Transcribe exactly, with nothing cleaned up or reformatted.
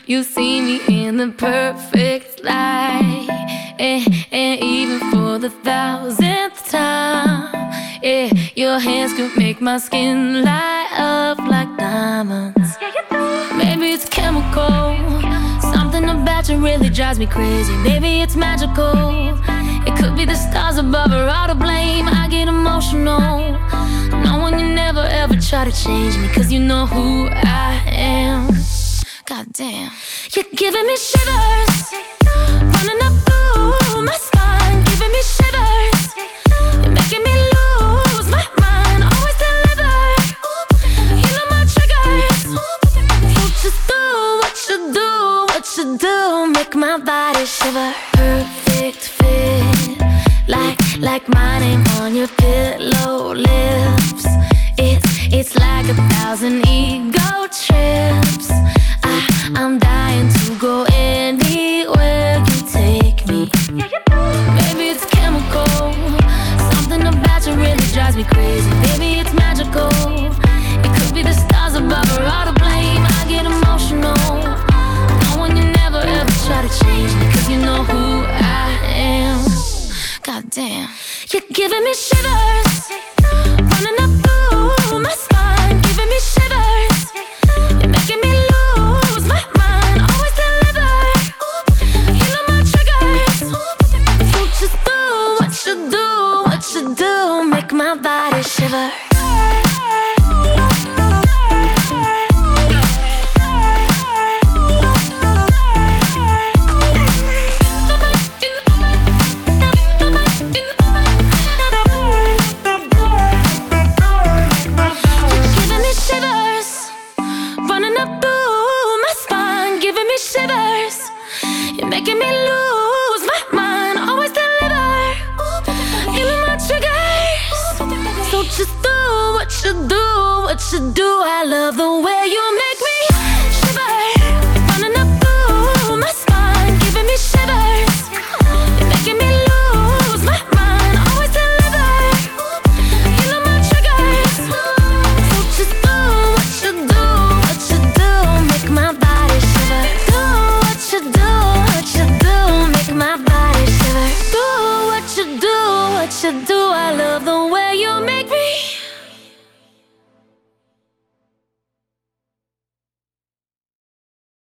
You see me in the perfect light, and, and even for the thousandth time, yeah, your hands could make my skin light up like diamonds. Maybe it's chemical, something about you really drives me crazy. Maybe it's magical, it could be the stars above or all to blame. I get emotional, knowing you never ever try to change me, cause you know who I am. God damn, you're giving me shivers, running up through my spine, giving me shivers. You're making me lose my mind, always deliver. You know my triggers, so just do what you do, what you do, make my body shiver. Perfect fit, like, like my name on your pillow lips. It's, it's like a thousand ego trips. I, I'm dying to go anywhere you take me. Maybe it's chemical, something about you really drives me crazy. Maybe it's magical, it could be the stars above or all to blame. I get emotional, knowing you never ever try to change me, cause you know who I am. God damn, you're giving me shivers, running up through my spine, giving me shivers. You're making me lose my mind, always deliver. You know my triggers, so just do what you do, what you do, make my body shiver. Shivers, you're making me lose my mind, always deliver. You know my triggers, so just do what you do, what you do. I love the way you make